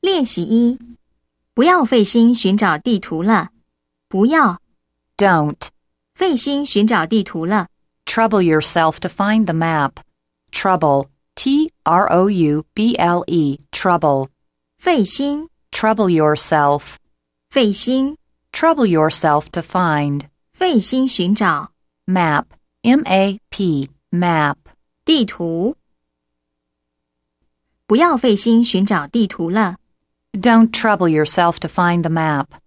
练习1，不要费心寻找地图了。不要 Don't 费心寻找地图了。 trouble yourself to find the map. Trouble, T-R-O-U-B-L-E, trouble. 费心 Trouble yourself. 费心 Trouble yourself to find. 费心寻找 Map, M-A-P, map. 地图。不要费心寻找地图了。 Don't trouble yourself to find the map.